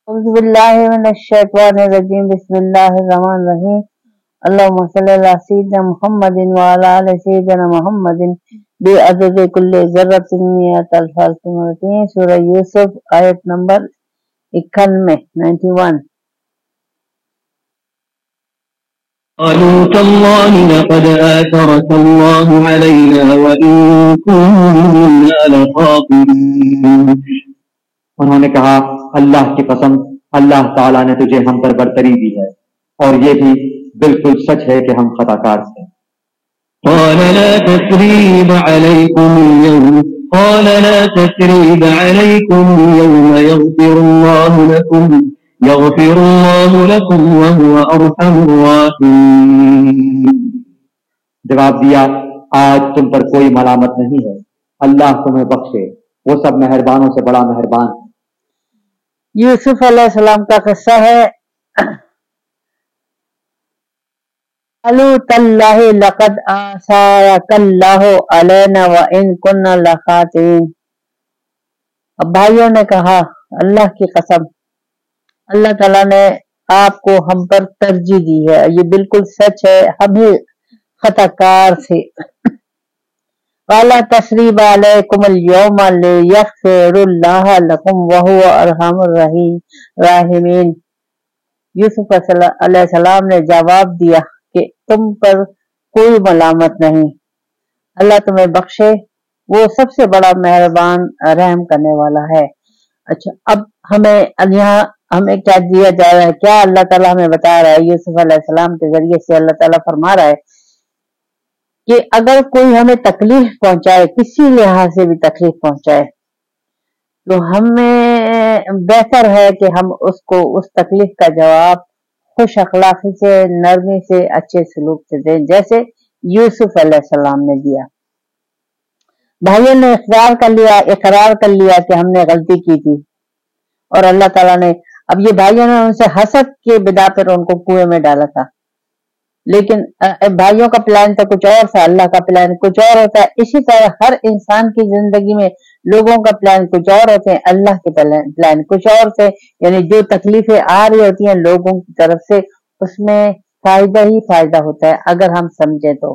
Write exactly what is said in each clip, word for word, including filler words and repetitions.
أعوذ بالله من الشيطان الرجيم بسم الله الرحمن الرحيم اللهم صل على سيدنا محمد وعلى آل سيدنا محمد بعدد كل ذرة مئة ألف ألف مرتين سورہ یوسف آیت نمبر اکانوے نائنٹی ون. قالوا تالله لقد آثرك الله علينا وإن كنا لخاطئين. انہوں نے کہا اللہ کی قسم اللہ تعالیٰ نے تجھے ہم پر برتری دی ہے اور یہ بھی بالکل سچ ہے کہ ہم خطا کار تھے. قال لا تثريب عليكم اليوم قال لا تثريب عليكم اليوم يغفر الله لكم يغفر الله لكم وهو أرحم الراحمين. جواب دیا آج تم پر کوئی ملامت نہیں ہے، اللہ تمہیں بخشے، وہ سب مہربانوں سے بڑا مہربان ہے. یوسف علیہ السلام کا قصہ ہے. قالوا تاللہ لقد آثرک اللہ علینا وإن كنا لخاطئین. اب بھائیوں نے کہا اللہ کی قسم اللہ تعالیٰ نے آپ کو ہم پر ترجیح دی ہے، یہ بالکل سچ ہے، ہم ہی خطا کار تھے. قال تثریب علیکم اليوم لیغفر اللہ لکم وہو ارحم الراحمین. یوسف علیہ السلام نے جواب دیا کہ تم پر کوئی ملامت نہیں، اللہ تمہیں بخشے، وہ سب سے بڑا مہربان رحم کرنے والا ہے. اچھا اب ہمیں یہاں ہمیں کیا دیا جا رہا ہے، کیا اللہ تعالیٰ ہمیں بتا رہا ہے؟ یوسف علیہ السلام کے ذریعے سے اللہ تعالیٰ فرما رہا ہے کہ اگر کوئی ہمیں تکلیف پہنچائے، کسی لحاظ سے بھی تکلیف پہنچائے، تو ہمیں بہتر ہے کہ ہم اس کو اس تکلیف کا جواب خوش اخلاقی سے، نرمی سے، اچھے سلوک سے دیں، جیسے یوسف علیہ السلام نے دیا. بھائیوں نے اقرار کر لیا اقرار کر لیا کہ ہم نے غلطی کی تھی، اور اللہ تعالیٰ نے اب یہ بھائیوں نے ان سے حسد کے بنا پر ان کو کنویں میں ڈالا تھا، لیکن بھائیوں کا پلان تو کچھ اور تھا، اللہ کا پلان کچھ اور ہوتا ہے. اسی طرح ہر انسان کی زندگی میں لوگوں کا پلان کچھ اور ہوتے ہیں، اللہ کے پلان کچھ اور تھے. یعنی جو تکلیفیں آ رہی ہوتی ہیں لوگوں کی طرف سے، اس میں فائدہ ہی فائدہ ہوتا ہے اگر ہم سمجھیں تو.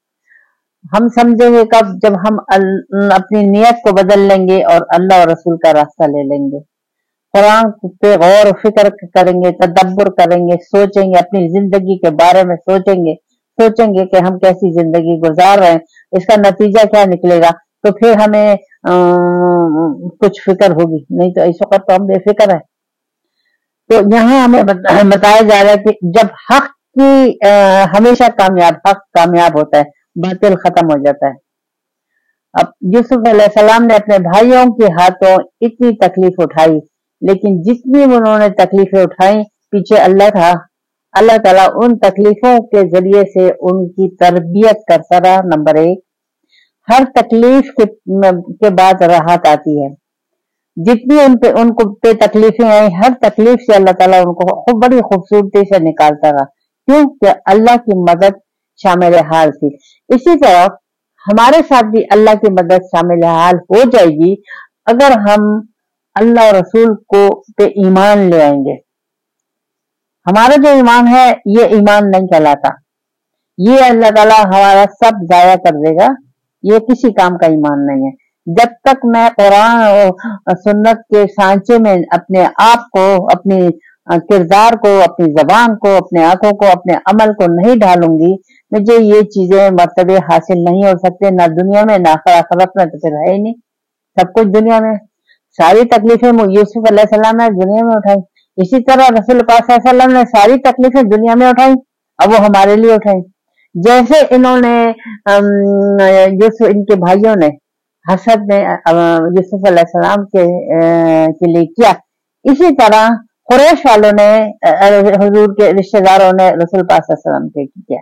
ہم سمجھیں گے کب؟ جب ہم اپنی نیت کو بدل لیں گے اور اللہ اور رسول کا راستہ لے لیں گے، قرآن پہ غور و فکر کریں گے، تدبر کریں گے، سوچیں گے، اپنی زندگی کے بارے میں سوچیں گے سوچیں گے کہ ہم کیسی زندگی گزار رہے ہیں، اس کا نتیجہ کیا نکلے گا، تو پھر ہمیں کچھ فکر ہوگی. نہیں تو اس وقت تو ہم بے فکر ہیں. تو یہاں ہمیں بتایا جا رہا ہے کہ جب حق کی ہمیشہ کامیاب حق کامیاب ہوتا ہے، باطل ختم ہو جاتا ہے. اب یوسف علیہ السلام نے اپنے بھائیوں کے ہاتھوں اتنی تکلیف اٹھائی، لیکن جتنی انہوں نے تکلیفیں اٹھائیں پیچھے اللہ تھا. اللہ تعالیٰ ان تکلیفوں کے ذریعے سے ان کی تربیت کرتا رہا. نمبر ایک، ہر تکلیف کے بعد راحت آتی ہے. جتنی ان پہ ان کو پہ تکلیفیں آئیں، ہر تکلیف سے اللہ تعالیٰ ان کو خوب بڑی خوبصورتی سے نکالتا رہا، کیونکہ اللہ کی مدد شامل حال تھی. اسی طرح ہمارے ساتھ بھی اللہ کی مدد شامل حال ہو جائے گی اگر ہم اللہ اور رسول کو پہ ایمان لے آئیں گے. ہمارا جو ایمان ہے یہ ایمان نہیں کہلاتا، یہ اللہ تعالیٰ ہمارا سب ضائع کر دے گا، یہ کسی کام کا ایمان نہیں ہے. جب تک میں قرآن اور سنت کے سانچے میں اپنے آپ کو، اپنی کردار کو، اپنی زبان کو، اپنے آنکھوں کو، اپنے عمل کو نہیں ڈالوں گی، مجھے یہ چیزیں مرتبے حاصل نہیں ہو سکتے، نہ دنیا میں نہ آخرت میں. تو پھر ہے ہی نہیں سب کچھ دنیا میں. ساری تکلیفیں یوسف علیہ السلام نے دنیا میں اٹھائی، اسی طرح رسول پاک صلی اللہ علیہ وسلم نے ساری تکلیفیں دنیا میں اٹھائی، اب وہ ہمارے لیے اٹھائی. جیسے انہوں نے یوسف ان کے بھائیوں نے حسد نے یوسف علیہ السلام کے کے لیے کیا، اسی طرح قریش والوں نے، حضور کے رشتہ داروں نے رسول پاک صلی اللہ علیہ وسلم کے کیا.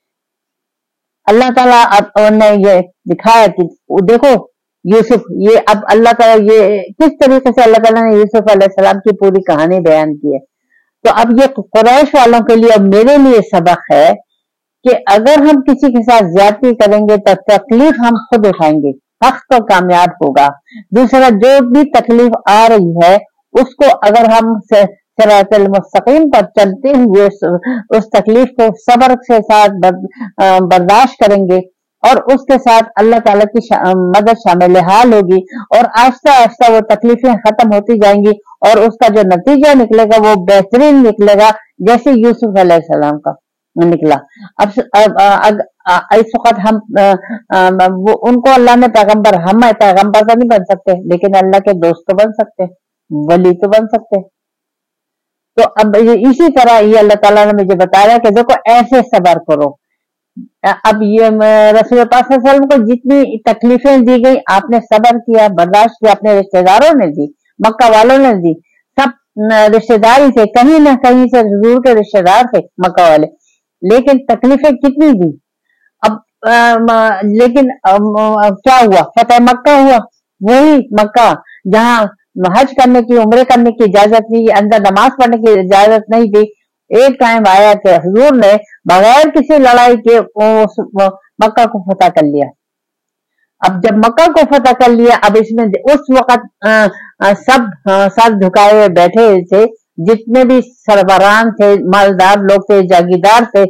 اللہ تعالیٰ اب نے یہ دکھایا کہ دیکھو یوسف، یہ اب اللہ تعالیٰ یہ کس طریقے سے اللہ تعالیٰ نے یوسف علیہ السلام کی پوری کہانی بیان کی ہے. تو اب یہ قریش والوں کے لیے اور میرے لیے سبق ہے کہ اگر ہم کسی کے ساتھ زیادتی کریں گے تو تکلیف ہم خود اٹھائیں گے، حق تو کامیاب ہوگا. دوسرا جو بھی تکلیف آ رہی ہے اس کو اگر ہم सिरात मुस्तकीम पर चलते हुए उस तकलीफ को सब्र के साथ बर्दाश्त करेंगे और उसके साथ अल्लाह ताला की शा, मदद शामिल हाल होगी और आहिस्ता आहिस्ता वो तकलीफें खत्म होती जाएंगी और उसका जो नतीजा निकलेगा वो बेहतरीन निकलेगा, जैसे यूसुफ अलैहिस्सलाम का निकला। अब, अब, अब इस वक्त हम आ, आ, वो उनको अल्लाह ने पैगंबर, हम पैगंबर तो नहीं बन सकते लेकिन अल्लाह के दोस्त तो बन सकते, वली तो बन सकते। तो अब इसी तरह ये अल्लाह ताला ने मुझे बताया कि देखो ऐसे सब्र करो। अब ये रसूल पाक सल्लल्लाहु अलैहि वसल्लम को जितनी तकलीफें दी गई आपने सब्र किया, बर्दाश्त किया, अपने रिश्तेदारों ने दी, मक्का वालों ने दी, सब रिश्तेदार ही थे, कहीं ना कहीं से हुजूर के रिश्तेदार थे मक्का वाले, लेकिन तकलीफें कितनी दी। अब आ, लेकिन आ, क्या हुआ, फतेह मक्का हुआ, वही मक्का जहाँ हज करने की, उम्रे करने की इजाजत नहीं, अंदर नमाज पढ़ने की इजाजत नहीं थी। एक टाइम आया कि हुजूर ने बगैर किसी लड़ाई के उस मक्का को फतह कर लिया। अब जब मक्का को फतह कर लिया, अब इसमें उस वक्त आ, आ, सब सर झुकाए हुए बैठे थे, जितने भी सरबरान थे, मालदार लोग थे, जागीरदार थे,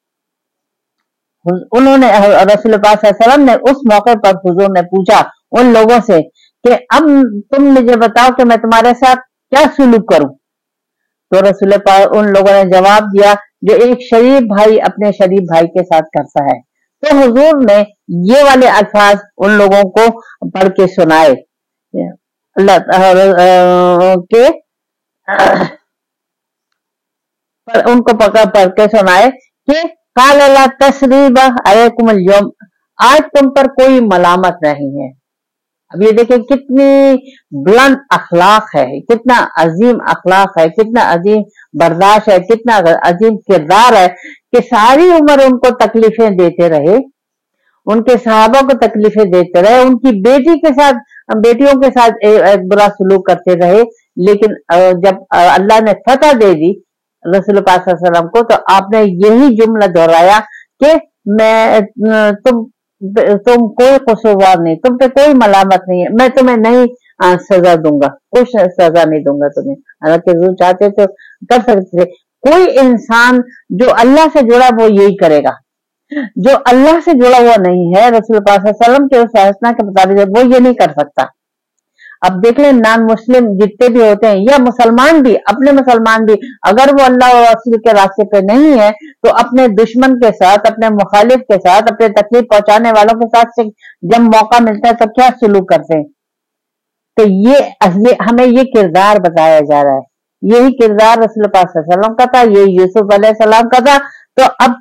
उन्होंने रसूल पाक सल्लल्लाहु अलैहि वसल्लम ने उस मौके पर हुजूर ने पूछा उन लोगों से कि अब तुम मुझे बताओ कि मैं तुम्हारे साथ क्या सुलूक करूं। तो रसूल पाक उन लोगों ने जवाब दिया जो एक शरीफ भाई अपने शरीफ भाई के साथ करता है। तो हुजूर ने ये वाले अल्फाज उन लोगों को पढ़ के सुनाए अल्लाह के पर उनको पकड़ पढ़ के सुनाए कि काल ला तस्रीबा अलैकुमुल यौम, आज तुम पर कोई मलामत नहीं है। अब ये देखें कितनी बुलंद अखलाक है, कितना अजीम अखलाक है, कितना अजीम बर्दाश्त है, कितना अजीम किरदार है कि सारी उम्र उनको तकलीफें देते रहे, उनके सहाबा को तकलीफें देते रहे, उनकी बेटी के साथ, बेटियों के साथ एक बुरा सलूक करते रहे, लेकिन जब अल्लाह ने फतह दे दी रसूल पाक सल्लल्लाहु अलैहि वसल्लम को, तो आपने यही जुमला दोहराया कि मैं तुम तुम कोई कसूरवार नहीं, तुम पे कोई मलामत नहीं है, मैं तुम्हें नहीं आ, सजा दूंगा, कुछ सजा नहीं दूंगा तुम्हें। हालांकि जो चाहते तो कर सकते थे। कोई इंसान जो अल्लाह से जुड़ा वो यही करेगा, जो अल्लाह से जुड़ा हुआ नहीं है रसूल पाक सल्लल्लाहु अलैहि वसल्लम के उस फैसला के मुताबिक वो ये नहीं कर सकता। अब देख लें नॉन मुस्लिम जितने भी होते हैं या मुसलमान भी, अपने मुसलमान भी, अगर वो अल्लाह और रसूल के रास्ते पे नहीं है तो अपने दुश्मन के साथ, अपने मुखालिफ के साथ, अपने तकलीफ पहुंचाने वालों के साथ से जब मौका मिलता है तो क्या सलूक करते हैं। तो ये, ये हमें ये किरदार बताया जा रहा है, यही किरदार रसूल पाक सल्लल्लाहु अलैहि वसल्लम का था, यही यूसुफ अलैहिस्सलाम का था। तो अब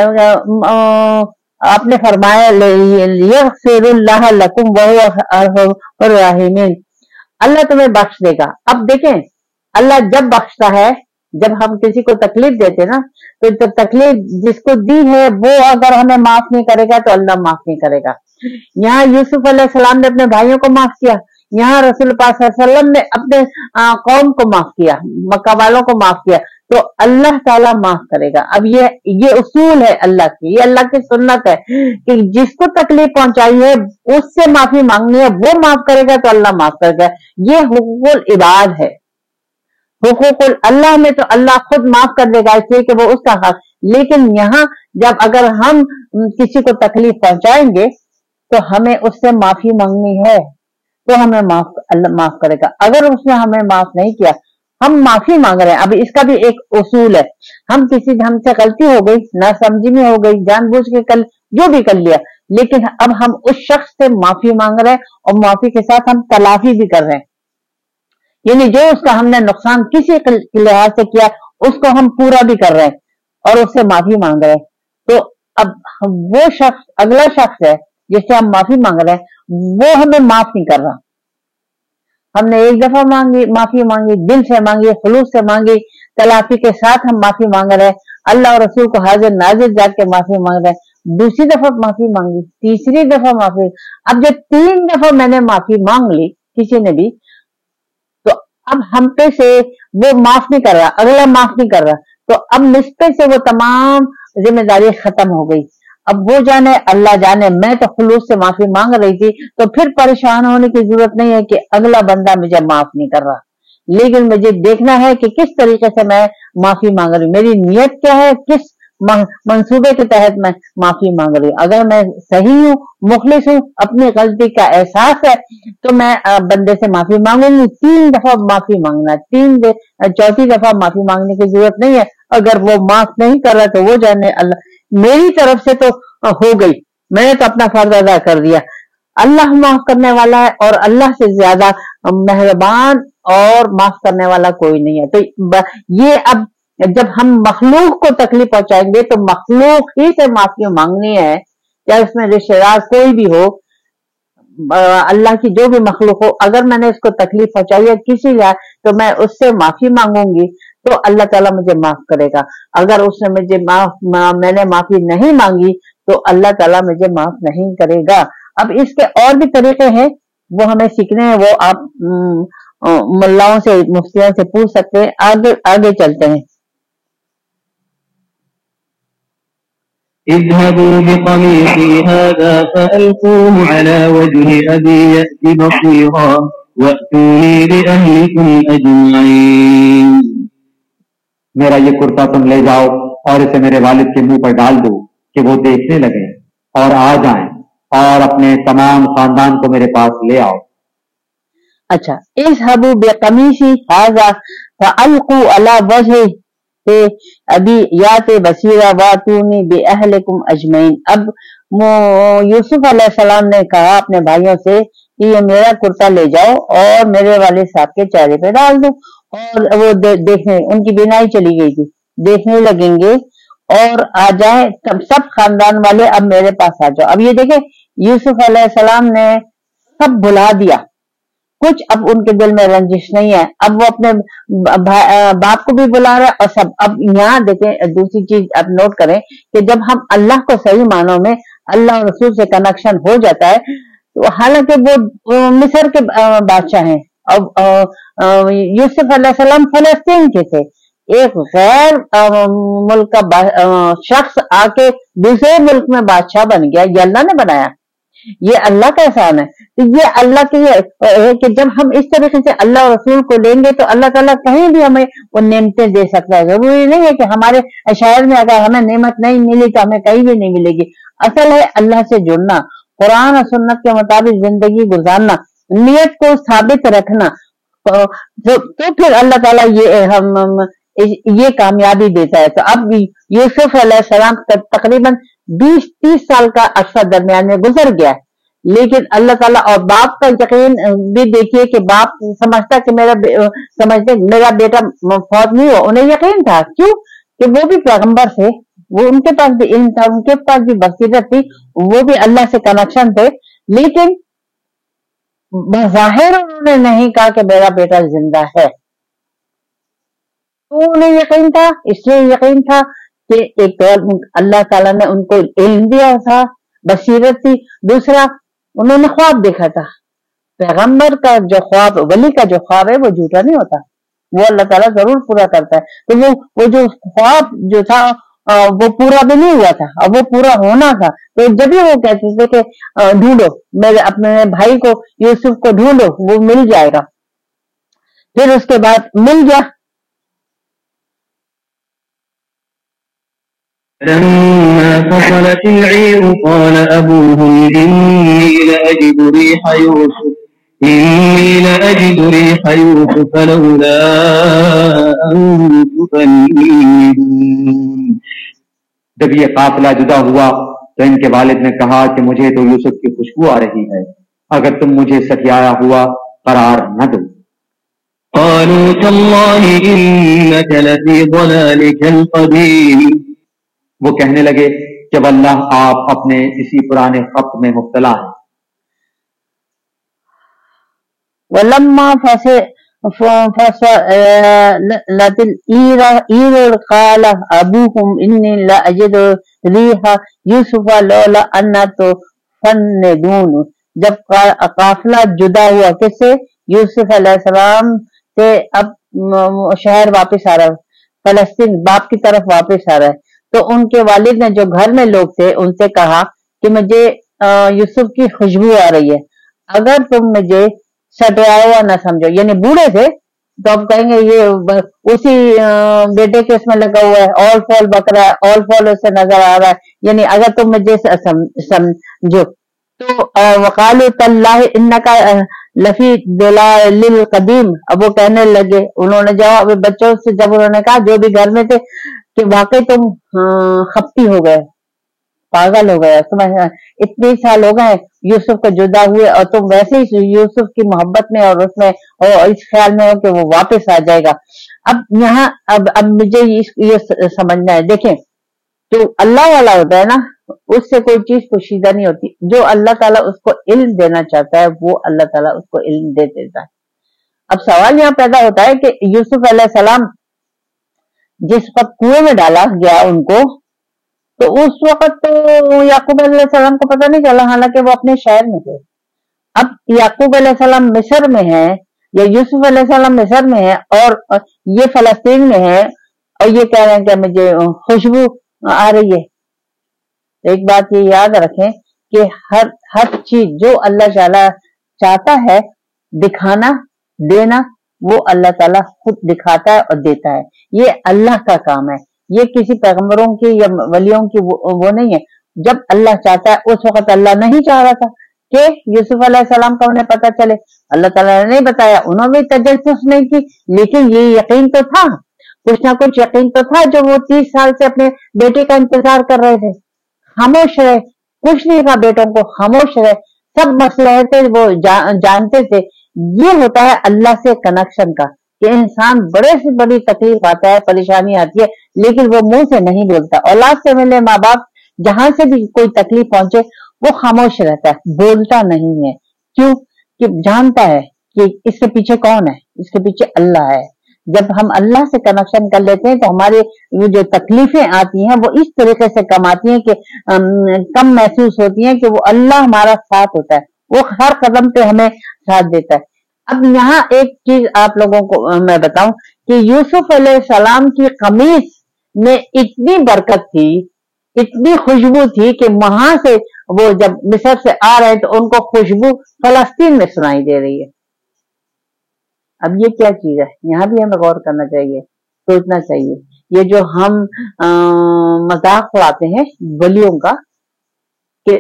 आपने फरमाया यग़फ़िरुल्लाह लकुम व हुवा अर्हमुर राहिमीन, अल्लाह तुम्हें बख्श देगा। अब देखें अल्लाह जब बख्शता है, जब हम किसी को तकलीफ देते ना, तो जब तकलीफ जिसको दी है वो अगर हमें माफ नहीं करेगा तो अल्लाह माफ नहीं करेगा। यहाँ यूसुफ अलैहिस्सलाम ने अपने भाइयों को माफ किया, यहाँ रसूल पाक सल्लल्लाहु अलैहि वसल्लम ने अपने कौम को माफ किया, मक्का वालों को माफ किया, तो अल्लाह ताला माफ करेगा। अब ये ये उसूल है अल्लाह की, ये अल्लाह की सुन्नत है कि जिसको तकलीफ पहुंचाई है उससे माफी मांगनी है, वो माफ करेगा तो अल्लाह माफ करेगा। ये हुकूकुल इबाद है, हुकूकुल अल्लाह में तो अल्लाह खुद माफ कर देगा इसलिए कि वो उसका हक। लेकिन यहाँ जब अगर हम किसी को तकलीफ पहुंचाएंगे तो हमें उससे माफी मांगनी है तो हमें माफ अल्लाह माफ करेगा। अगर उसने हमें माफ नहीं किया, हम माफी मांग रहे हैं, अभी इसका भी एक उसूल है, हम किसी हमसे गलती हो गई, नासमझी में हो गई, जानबूझ के कर जो भी कर लिया, लेकिन अब हम उस शख्स से माफी मांग रहे हैं और माफी के साथ हम तलाफी भी कर रहे हैं, यानी जो उसका हमने नुकसान किसी लिहाज से किया उसको हम पूरा भी कर रहे हैं और उससे माफी मांग रहे हैं। तो अब वो शख्स, अगला शख्स है जिससे हम माफी मांग रहे हैं, वो हमें माफ नहीं कर रहा। हमने एक दफा मांगी माफी मांगी, दिल से मांगी, खुलूस से मांगी, तलाफी के साथ हम माफी मांग रहे हैं, अल्लाह और रसूल को हाजिर नाजिर जाके माफी मांग रहे हैं। दूसरी दफा माफी मांगी, तीसरी दफा माफी, अब जब तीन दफा मैंने माफी मांग ली किसी ने भी, तो अब हम पे से वो माफ नहीं कर रहा, अगला माफ नहीं कर रहा, तो अब मुझ पे से वो तमाम जिम्मेदारी खत्म हो गई। अब वो जाने अल्लाह जाने, मैं तो खुलूस से माफी मांग रही थी, तो फिर परेशान होने की जरूरत नहीं है कि अगला बंदा मुझे माफ नहीं कर रहा। لیکن مجھے دیکھنا ہے کہ کس طریقے سے میں معافی مانگ رہی ہوں، میری نیت کیا ہے، کس منصوبے کے تحت میں معافی مانگ رہی ہوں۔ اگر میں صحیح ہوں، مخلص ہوں، اپنی غلطی کا احساس ہے، تو میں بندے سے معافی مانگوں گی۔ تین دفعہ معافی مانگنا، تین چوتھی دفعہ معافی مانگنے کی ضرورت نہیں ہے۔ اگر وہ معاف نہیں کر رہا تو وہ جانے، اللہ میری طرف سے تو ہو گئی، میں نے تو اپنا فرض ادا کر دیا۔ اللہ معاف کرنے والا ہے، اور اللہ سے زیادہ مہربان اور معاف کرنے والا کوئی نہیں ہے۔ تو یہ اب جب ہم مخلوق کو تکلیف پہنچائیں گے تو مخلوق ہی سے معافی مانگنی ہے، یا اس میں رشتے دار کوئی بھی ہو، اللہ کی جو بھی مخلوق ہو، اگر میں نے اس کو تکلیف پہنچائی ہے کسی لحاظ، تو میں اس سے معافی مانگوں گی تو اللہ تعالیٰ مجھے معاف کرے گا۔ اگر اس نے مجھے معاف میں نے معافی نہیں مانگی تو اللہ تعالیٰ مجھے معاف نہیں کرے گا۔ اب اس کے اور بھی طریقے ہیں، وہ ہمیں سیکھنے ہیں، وہ آپ ملاؤں سے، مفتیوں سے پوچھ سکتے ہیں۔ آگے آگے چلتے ہیں۔ اذهبوا بقميصي هذا فألقوه على وجه أبي يأت بصيرا وأتوني بأهلكم أجمعين۔ میرا یہ کرتا تم لے جاؤ اور اسے میرے والد کے منہ پر ڈال دو کہ وہ دیکھنے لگے اور آ جائیں، اور اپنے تمام خاندان کو میرے پاس لے آؤ۔ اچھا، اذهبوا بقميصي هذا فألقوا على وجه ابھی یات بصیرہ واتونی باہلکم اجمعین۔ اب یوسف علیہ السلام نے کہا اپنے بھائیوں سے کہ یہ میرا کرتا لے جاؤ اور میرے والد صاحب کے چہرے پہ ڈال دو، اور وہ دیکھنے، ان کی بینائی چلی گئی تھی، دیکھنے لگیں گے اور آ جائیں سب خاندان والے، اب میرے پاس آ جاؤ۔ اب یہ دیکھیں یوسف علیہ السلام نے سب بلا دیا، کچھ اب ان کے دل میں رنجش نہیں ہے، اب وہ اپنے باپ کو بھی بلا رہا ہے اور سب۔ اب یہاں دیکھیں دوسری چیز آپ نوٹ کریں کہ جب ہم اللہ کو صحیح معنوں میں اللہ اور رسول سے کنیکشن ہو جاتا ہے، تو حالانکہ وہ مصر کے بادشاہ ہیں، اور یوسف علیہ السلام فلسطین کے تھے، ایک غیر ملک کا شخص آ کے دوسرے ملک میں بادشاہ بن گیا، یہ اللہ نے بنایا، یہ اللہ کا احسان ہے۔ تو یہ اللہ کی ہے کہ جب ہم اس طریقے سے اللہ اور رسول کو لیں گے تو اللہ تعالیٰ کہیں بھی ہمیں وہ نعمتیں دے سکتا ہے۔ ضروری نہیں ہے کہ ہمارے شہر میں اگر ہمیں نعمت نہیں ملی تو ہمیں کہیں بھی نہیں ملے گی۔ اصل ہے اللہ سے جڑنا، قرآن اور سنت کے مطابق زندگی گزارنا، نیت کو ثابت رکھنا، تو پھر اللہ تعالیٰ یہ ہم یہ کامیابی دیتا ہے۔ تو اب یوسف علیہ السلام تقریباً بیس تیس سال کا عرصہ درمیان میں گزر گیا ہے، لیکن اللہ تعالیٰ اور باپ کا یقین بھی دیکھیے کہ باپ سمجھتا کہ میرا سمجھتے میرا بیٹا فوت نہیں ہوا، انہیں یقین تھا، کیوں کہ وہ بھی پیغمبر تھے، وہ ان کے پاس بھی علم تھا، ان کے پاس بھی بصیرت تھی، وہ بھی اللہ سے کنیکشن تھے، لیکن بظاہر انہوں نے نہیں کہا کہ میرا بیٹا زندہ ہے۔ تو انہیں یقین تھا، اس لیے یقین تھا کہ ایک اللہ تعالیٰ نے ان کو علم دیا تھا، بصیرت تھی، دوسرا انہوں نے خواب دیکھا تھا۔ پیغمبر کا جو خواب، ولی کا جو خواب ہے وہ جھوٹا نہیں ہوتا، وہ اللہ تعالیٰ ضرور پورا کرتا ہے۔ تو وہ وہ جو خواب جو تھا وہ پورا بھی نہیں ہوا تھا، اور وہ پورا ہونا تھا، تو جب ہی وہ کہتے تھے کہ ڈھونڈو میرے اپنے بھائی کو، یوسف کو ڈھونڈو، وہ مل جائے گا۔ پھر اس کے بعد مل گیا۔ فلما فصلت العير قال أبوهم إني لأجد ريح يوسف إني لأجد ريح يوسف لولا أن تفندون۔ جب یہ قافلہ جدا ہوا تو ان کے والد نے کہا کہ مجھے تو یوسف کی خوشبو آ رہی ہے، اگر تم مجھے سکھیایا ہوا قرار نہ دو۔ قالوا تالله إنك لفي ضلالك القديم۔ وہ کہنے لگے کہ واللہ آپ اپنے اسی پرانے خط میں مبتلا ہیں۔ وَلَمَّا فَصَلَتِ الْعِيرُ قَالَ أَبُوهُمْ إِنِّي لَأَجِدُ رِيحَ يُوسُفَ لَوْلَا أَن تُفَنِّدُونِ۔ جب قافلہ جدا ہوا کس سے؟ یوسف علیہ السلام سے، اب شہر واپس آ رہا ہے، فلسطین باپ کی طرف واپس آ رہا ہے، تو ان کے والد نے جو گھر میں لوگ تھے ان سے کہا کہ مجھے یوسف کی خوشبو آ رہی ہے، اگر تم مجھے سٹایا ہوا نہ سمجھو، یعنی بوڑھے تھے، तो आप कहेंगे ये उसी बेटे के इसमें लगा हुआ है, ऑल फॉल बकरा है, ऑल फॉल उससे नजर आ रहा है। यानी अगर तुम मुझे समझो तो वकालु तल्लाहि इन्नका लफी दुलालिल कदीम, अब वो कहने लगे, उन्होंने जवाब बच्चों से जब उन्होंने कहा जो भी घर में थे कि वाकई तुम खप्ती हो गए, पागल हो गया, समझ इतने साल हो गए यूसुफ को जुदा हुए और तुम वैसे ही यूसुफ की मोहब्बत में और उसमें और इस ख्याल में हो कि वो वापस आ जाएगा। अब यहाँ अब अब मुझे ये समझना है, देखें जो अल्लाह वाला होता है ना, उससे कोई चीज पोशीदा नहीं होती। जो अल्लाह ताला उसको इल्म देना चाहता है वो अल्लाह ताला उसको इल्म दे देता है। अब सवाल यहाँ पैदा होता है कि यूसुफ अलैहिस्सलाम जिस वक्त कुएं में डाला गया उनको, तो उस वक्त तो याकूब अलैहिस्सलाम को पता नहीं चला, हालांकि वो अपने शहर में थे। अब याकूब अलैहिस्सलाम मिस्र में है या यूसुफ अलैहिस्सलाम मिस्र में है और ये फलस्तीन में है और ये कह रहे हैं कि मुझे खुशबू आ रही है। तो एक बात ये याद रखें कि हर हर चीज जो अल्लाह ताला चाहता है दिखाना देना, वो अल्लाह ताला खुद दिखाता है और देता है। ये अल्लाह का काम है, ये किसी पैगंबरों की या वलियों की वो, वो नहीं है। जब अल्लाह चाहता है, उस वक्त अल्लाह नहीं चाह रहा था कि यूसुफ अलैहिस्सलाम का उन्हें पता चले, अल्लाह ताला ने नहीं बताया, उन्होंने तजस्सुस नहीं की, लेकिन ये यकीन तो था, कुछ ना कुछ यकीन तो था जो वो तीस साल से अपने बेटे का इंतजार कर रहे थे। खामोश रहे, कुछ नहीं कहा बेटों को, खामोश रहे, सब मसले थे वो जा, जानते थे। ये होता है अल्लाह से कनेक्शन का कि इंसान बड़े से बड़ी तकलीफ आता है, परेशानी आती है, लेकिन वो मुंह से नहीं बोलता। औलाद से मिले माँ बाप जहां से भी कोई तकलीफ पहुंचे वो खामोश रहता है, बोलता नहीं है। क्यों? कि जानता है कि इसके पीछे कौन है, इसके पीछे अल्लाह है। जब हम अल्लाह से कनेक्शन कर लेते हैं तो हमारे जो तकलीफें आती हैं वो इस तरीके से कम आती हैं कि कम महसूस होती हैं कि वो अल्लाह हमारा साथ होता है, वो हर कदम पे हमें साथ देता है। अब यहाँ एक चीज आप लोगों को मैं बताऊं कि यूसुफ अलैहिस्सलाम की कमीज में इतनी बरकत थी, इतनी खुशबू थी कि वहां से वो जब मिस्र से आ रहे तो उनको खुशबू फलस्तीन में सुनाई दे रही है। अब ये क्या चीज है, यहाँ भी हमें गौर करना चाहिए, सोचना चाहिए। ये जो हम मजाक उड़ाते हैं वलियों का कि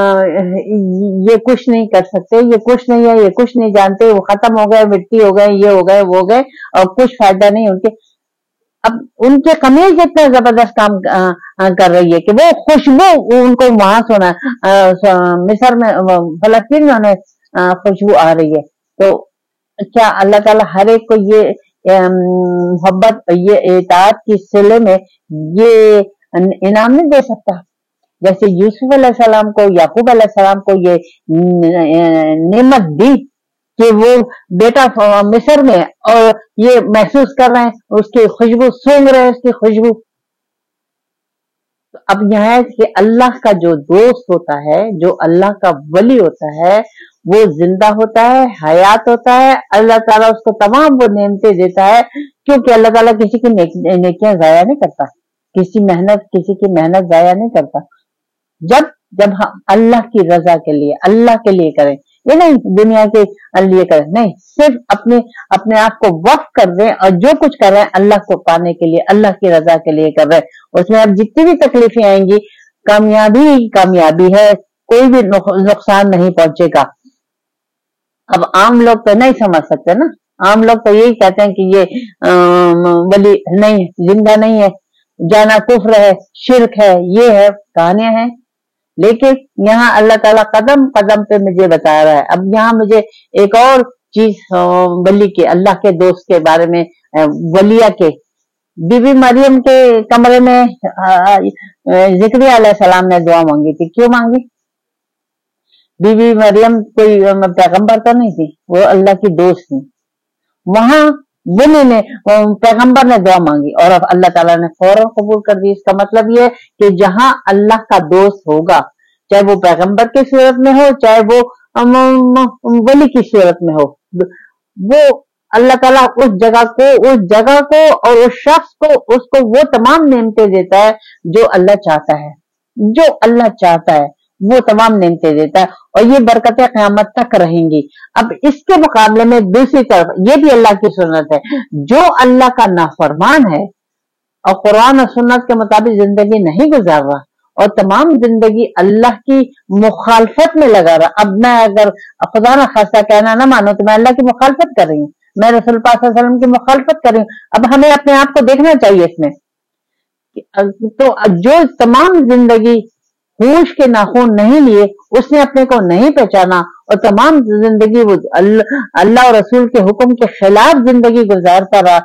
ये कुछ नहीं कर सकते, ये कुछ नहीं है, ये कुछ नहीं जानते, वो खत्म हो गए, मिट्टी हो गए, ये हो गए, वो हो गए और कुछ फायदा नहीं उनके। अब उनके कमीज इतना जबरदस्त काम कर रही है कि वो खुशबू उनको वहां सुना, मिस्र में फलस्तीन में उन्हें खुशबू आ रही है। तो क्या अल्लाह ताला हर एक को ये मोहब्बत, ये इताअत की सिले में ये इनाम नहीं दे सकता? जैसे यूसुफ अलैहिस्सलाम को, याकूब अलैहिस्सलाम को ये नेमत दी कि वो बेटा मिस्र में और ये महसूस कर रहे हैं, उसकी खुशबू सूंघ रहे हैं, उसकी खुशबू। तो अब यह है कि अल्लाह का जो दोस्त होता है, जो अल्लाह का वली होता है, वो जिंदा होता है, हयात होता है। अल्लाह ताला उसको तमाम वो नेमतें देता है, क्योंकि अल्लाह ताला किसी की नेकियां जाया नहीं करता, किसी मेहनत किसी की मेहनत जाया नहीं करता। जब जब हम अल्लाह की रजा के लिए, अल्लाह के लिए करें, ये नहीं दुनिया के लिए करें, नहीं, सिर्फ अपने अपने आप को वक्फ कर दें और जो कुछ कर रहे हैं अल्लाह को पाने के लिए, अल्लाह की रजा के लिए कर रहे हैं। उसमें अब जितनी भी तकलीफें आएंगी, कामयाबी कामयाबी है, कोई भी नुकसान नहीं पहुंचेगा। अब आम लोग तो नहीं समझ सकते ना, आम लोग तो यही कहते हैं कि ये वली नहीं, जिंदा नहीं है, जाना कुफ्र है, शिरक है, ये है, कहानियां हैं। लेकिन यहाँ अल्लाह ताला कदम कदम पे मुझे बता रहा है। अब यहाँ मुझे एक और चीज वली के, अल्लाह के दोस्त के बारे में, वलिया के, बीबी मरियम के कमरे में ज़िक्रिया अलैहिस्सलाम ने दुआ मांगी थी। क्यों मांगी? बीबी मरियम कोई पैगंबर तो नहीं थी, वो अल्लाह की दोस्त थी। वहां वली ने, पैगंबर ने दुआ मांगी और अब अल्लाह ताला ने फौरन कबूल कर दी। इसका मतलब ये है कि जहां अल्लाह का दोस्त होगा, चाहे वो पैगंबर की सूरत में हो, चाहे वो वली की सूरत में हो, वो अल्लाह ताला उस जगह को उस जगह को और उस शख्स को, उसको वो तमाम नेमतें देता है जो अल्लाह चाहता है। जो अल्लाह चाहता है وہ تمام نعمتیں دیتا ہے اور یہ برکتیں قیامت تک رہیں گی. اب اس کے مقابلے میں دوسری طرف یہ بھی اللہ کی سنت ہے، جو اللہ کا نافرمان ہے اور قرآن اور سنت کے مطابق زندگی نہیں گزار رہا اور تمام زندگی اللہ کی مخالفت میں لگا رہا. اب میں اگر خدا نہ خاصہ کہنا نہ مانو تو میں اللہ کی مخالفت کر رہی ہوں، میں رسول پاک صلی اللہ علیہ وسلم کی مخالفت کر رہی ہوں. اب ہمیں اپنے آپ کو دیکھنا چاہیے اس میں. تو جو تمام زندگی ہوش کے ناخون نہیں لیے، اس نے اپنے کو نہیں پہچانا اور تمام زندگی وہ اللہ اور رسول کے حکم کے خلاف زندگی گزارتا رہا،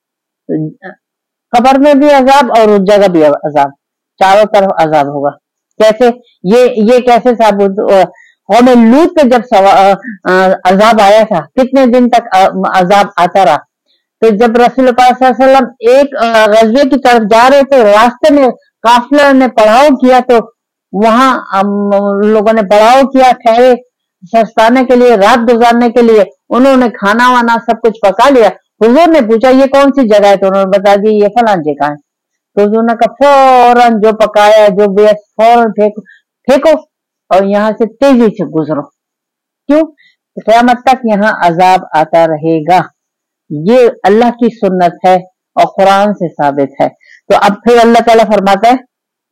قبر میں بھی عذاب اور اس جگہ بھی عذاب، چاروں طرف عذاب ہوگا. کیسے یہ یہ کیسے ثابت؟ قوم لوط پہ جب عذاب آیا تھا کتنے دن تک عذاب آتا رہا. تو جب رسول پاک صلی اللہ علیہ وسلم ایک غزوے کی طرف جا رہے تھے، راستے میں قافلہ نے پڑاؤ کیا تو وہاں لوگوں نے پڑاؤ کیا، ٹھہرے سستانے کے لیے، رات گزارنے کے لیے. انہوں نے کھانا وانا سب کچھ پکا لیا. حضور نے پوچھا یہ کون سی جگہ ہے؟ تو انہوں نے بتا دی یہ فلاں جگہ ہے. تو حضور نے کہا فوراً جو پکایا جو بھی فوراً پھینکو پھینکو اور یہاں سے تیزی سے گزرو. کیوں؟ قیامت تک یہاں عذاب آتا رہے گا. یہ اللہ کی سنت ہے اور قرآن سے ثابت ہے. تو اب پھر اللہ تعالیٰ فرماتا ہے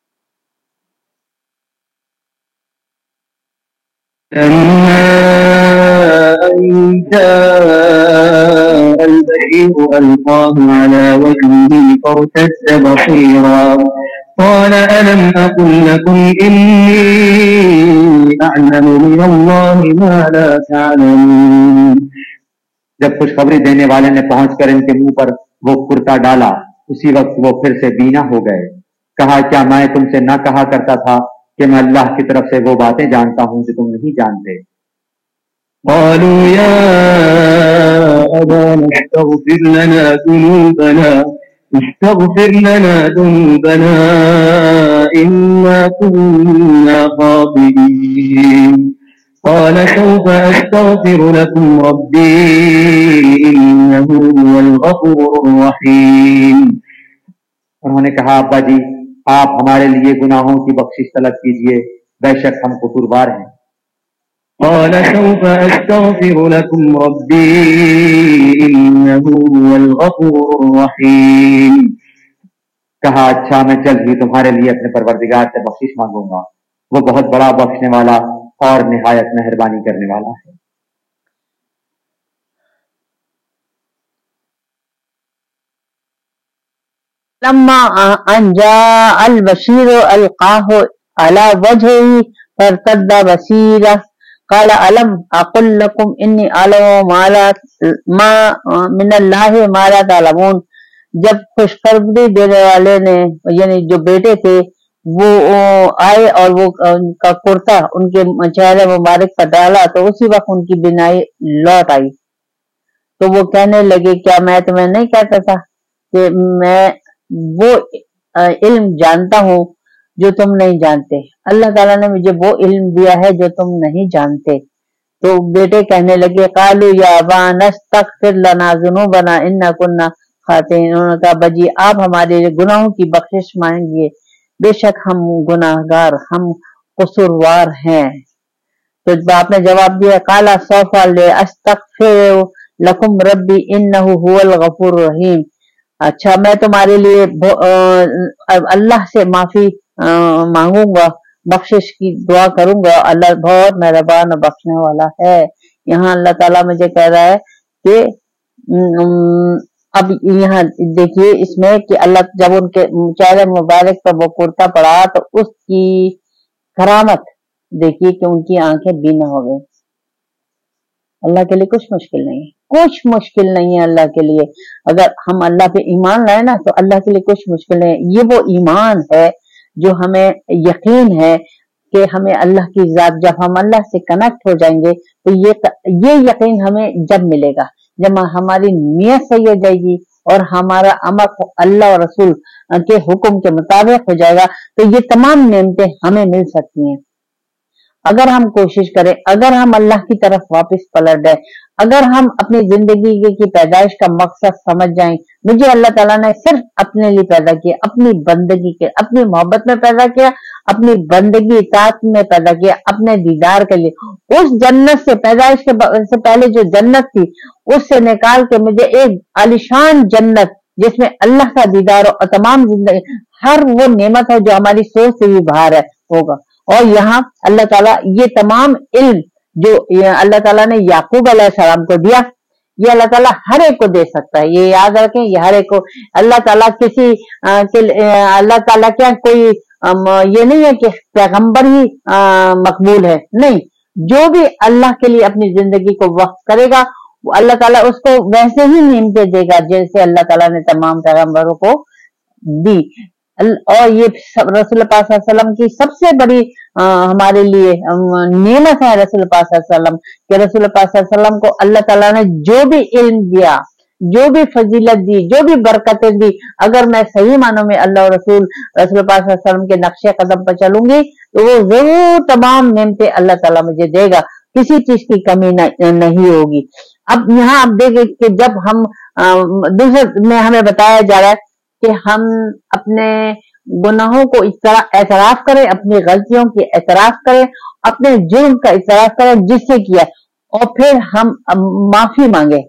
البشير ألقاه على وجهه فارتد بصيرا قال ألم أقل لكم إني أعلم من الله ما لا تعلمون. جب خوشخبری دینے والے نے پہنچ کر ان کے منہ پر وہ کرتا ڈالا اسی وقت وہ پھر سے بینا ہو گئے. کہا کیا میں تم سے نہ کہا کرتا تھا کہ میں اللہ کی طرف سے وہ باتیں جانتا ہوں جو تم نہیں جانتے. قالوا يا أبانا استغفر لنا ذنوبنا استغفر لنا ذنوبنا إنا كنا خاطئين قال سوف أستغفر لكم ربي إنه هو الغفور الرحيم. انہوں نے کہا ابا جی آپ ہمارے لیے گناہوں کی بخشش طلب کیجئے، بے شک ہم قصوروار ہیں. قال سوف أستغفر لكم ربي إنه هو الغفور الرحيم. کہا اچھا میں جلد ہی تمہارے لیے اپنے پروردگار سے بخشش مانگوں گا، وہ بہت بڑا بخشنے والا اور نہایت مہربانی کرنے والا ہے. لما ان جاء البشير القاه على وجهه فارتد بصيرا قال الم اقل لكم اني اعلم ما لا ما من الله ما لا تعلمون. جب خوشخبری دینے والے نے یعنی جو بیٹے تھے وہ آئے اور وہ ان کا کرتا ان کے چہرے مبارک پر ڈالا تو اسی وقت ان کی بینائی لوٹ آئی. تو وہ کہنے لگے کیا میں تمہیں نہیں کہتا تھا کہ میں وہ علم جانتا ہوں جو تم نہیں جانتے. اللہ تعالیٰ نے مجھے وہ علم دیا ہے جو تم نہیں جانتے. تو بیٹے کہنے لگے قالوا یا ابانا استغفر لنا ذنوبنا انا كنا خاطئین. انہوں نے کہا بجی آپ ہمارے گناہوں کی بخشش مانگیے، بے شک ہم گناہگار ہم قصوروار ہیں. تو باپ نے جواب دیا قال سوف استغفر لكم ربي انه هو الغفور الرحیم. اچھا میں تمہارے لیے اللہ سے معافی مانگوں گا، بخشش کی دعا کروں گا، اللہ بہت مہربان اور بخشنے والا ہے. یہاں اللہ تعالیٰ مجھے کہہ رہا ہے کہ اب یہاں دیکھیے اس میں کہ اللہ جب ان کے چہرے مبارک پر وہ کرتا پڑا تو اس کی کرامت دیکھیے کہ ان کی آنکھیں بینا ہو گئی. اللہ کے لیے کچھ مشکل نہیں ہے، کچھ مشکل نہیں ہے اللہ کے لیے. اگر ہم اللہ پہ ایمان لائے نا تو اللہ کے لیے کچھ مشکل نہیں ہے. یہ وہ ایمان ہے جو ہمیں یقین ہے کہ ہمیں اللہ کی ذات جب ہم اللہ سے کنیکٹ ہو جائیں گے تو یہ یہ یقین ہمیں جب ملے گا جب ہماری نیت صحیح ہو جائے گی اور ہمارا عمل اللہ اور رسول کے حکم کے مطابق ہو جائے گا تو یہ تمام نعمتیں ہمیں مل سکتی ہیں. اگر ہم کوشش کریں، اگر ہم اللہ کی طرف واپس پلٹ جائیں، اگر ہم اپنی زندگی کی پیدائش کا مقصد سمجھ جائیں. مجھے اللہ تعالیٰ نے صرف اپنے لیے پیدا کیا، اپنی بندگی کے اپنی محبت میں پیدا کیا، اپنی بندگی اطاعت میں پیدا کیا اپنے دیدار کے لیے، اس جنت سے پیدائش سے پہلے جو جنت تھی اس سے نکال کے مجھے ایک عالیشان جنت جس میں اللہ کا دیدار اور تمام زندگی ہر وہ نعمت ہے جو ہماری سوچ سے بھی باہر ہے ہوگا۔ اور یہاں اللہ تعالیٰ یہ تمام علم جو اللہ تعالیٰ نے یعقوب علیہ السلام کو دیا، یہ اللہ تعالیٰ ہر ایک کو دے سکتا ہے، یہ یاد رکھیں، یہ ہر ایک کو اللہ تعالیٰ کسی اللہ تعالیٰ کیا کوئی یہ نہیں ہے کہ پیغمبر ہی مقبول ہے، نہیں، جو بھی اللہ کے لیے اپنی زندگی کو وقف کرے گا وہ اللہ تعالیٰ اس کو ویسے ہی نعمتیں دے گا جیسے اللہ تعالیٰ نے تمام پیغمبروں کو دی۔ اور یہ رسول پاک صلی اللہ علیہ وسلم کی سب سے بڑی ہمارے لیے نعمت ہے رسول پاک صلی اللہ علیہ وسلم کہ رسول پاک صلی اللہ علیہ وسلم کو اللہ تعالیٰ نے جو بھی علم دیا، جو بھی فضیلت دی، جو بھی برکتیں دی، اگر میں صحیح معنوں میں اللہ اور رسول رسول پاک صلی اللہ علیہ وسلم کے نقش قدم پر چلوں گی تو وہ ضرور تمام نعمتیں اللہ تعالیٰ مجھے دے گا، کسی چیز کی کمی نہیں ہوگی۔ اب یہاں آپ دیکھیں کہ جب ہم دوسرے میں ہمیں بتایا جا رہا ہے کہ ہم اپنے گناہوں کو اعتراف کریں، اپنی غلطیوں کی اعتراف کریں، اپنے جرم کا اعتراف کریں جس سے کیا، اور پھر ہم معافی مانگیں۔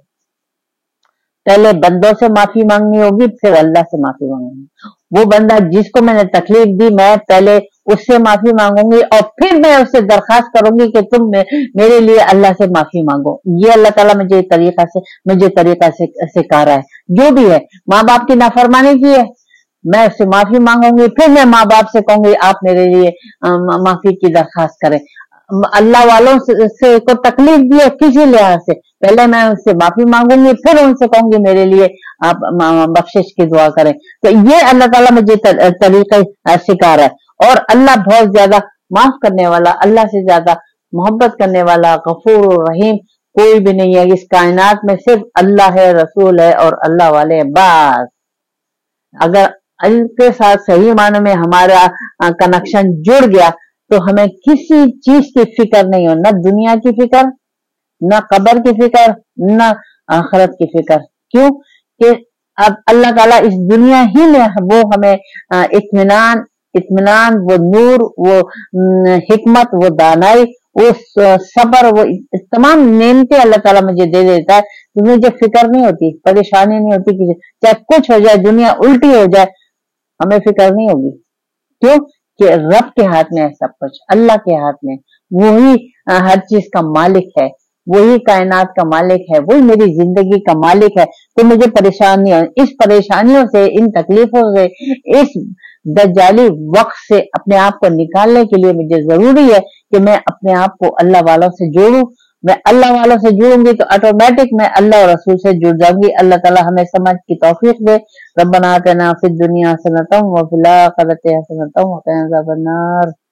پہلے بندوں سے معافی مانگنی ہوگی، پھر اللہ سے معافی مانگنی ہوگی۔ وہ بندہ جس کو میں نے تکلیف دی میں پہلے اس سے معافی مانگوں گی اور پھر میں اس سے درخواست کروں گی کہ تم میرے لیے اللہ سے معافی مانگو۔ یہ اللہ تعالیٰ مجھے طریقہ سے مجھے طریقہ سے سکھا رہا ہے۔ جو بھی ہے، ماں باپ کی نافرمانی کی ہے، میں اس سے معافی مانگوں گی، پھر میں ماں باپ سے کہوں گی آپ میرے لیے معافی کی درخواست کریں۔ اللہ والوں سے کو تکلیف دی ہے کسی لحاظ سے، پہلے میں ان سے معافی مانگوں گی، پھر ان سے کہوں گی میرے لیے آپ بخشش کی دعا کریں۔ تو یہ اللہ تعالیٰ مجھے طریقہ سکھا رہا ہے، اور اللہ بہت زیادہ معاف کرنے والا، اللہ سے زیادہ محبت کرنے والا، غفور و رحیم کوئی بھی نہیں ہے۔ اس کائنات میں صرف اللہ ہے، رسول ہے اور اللہ والے ہیں، بس۔ اگر ان کے ساتھ صحیح معنی میں ہمارا کنیکشن جڑ گیا تو ہمیں کسی چیز کی فکر نہیں ہو، نہ دنیا کی فکر، نہ قبر کی فکر، نہ آخرت کی فکر۔ کیوں کہ اب اللہ تعالیٰ اس دنیا ہی میں وہ ہمیں اطمینان اطمینان وہ نور، وہ حکمت، وہ دانائی، وہ صبر، وہ تمام نعمتیں اللہ تعالیٰ مجھے دے دیتا ہے تو مجھے فکر نہیں ہوتی، پریشانی نہیں ہوتی، کہ چاہے کچھ ہو جائے، دنیا الٹی ہو جائے، ہمیں فکر نہیں ہوگی۔ کیوں کہ رب کے ہاتھ میں ہے سب کچھ، اللہ کے ہاتھ میں، وہی ہر چیز کا مالک ہے، وہی کائنات کا مالک ہے، وہی میری زندگی کا مالک ہے۔ تو مجھے پریشانیاں، اس پریشانیوں سے، ان تکلیفوں سے، اس دجالی وقت سے اپنے آپ کو نکالنے کے لیے مجھے ضروری ہے کہ میں اپنے آپ کو اللہ والوں سے جوڑوں۔ میں اللہ والوں سے جڑوں گی تو آٹومیٹک میں اللہ اور رسول سے جڑ جاؤں گی۔ اللہ تعالیٰ ہمیں سمجھ کی توفیق دے۔ ربنا آتنا فی الدنیا حسنۃ وفی الآخرۃ حسنۃ وقنا عذاب النار۔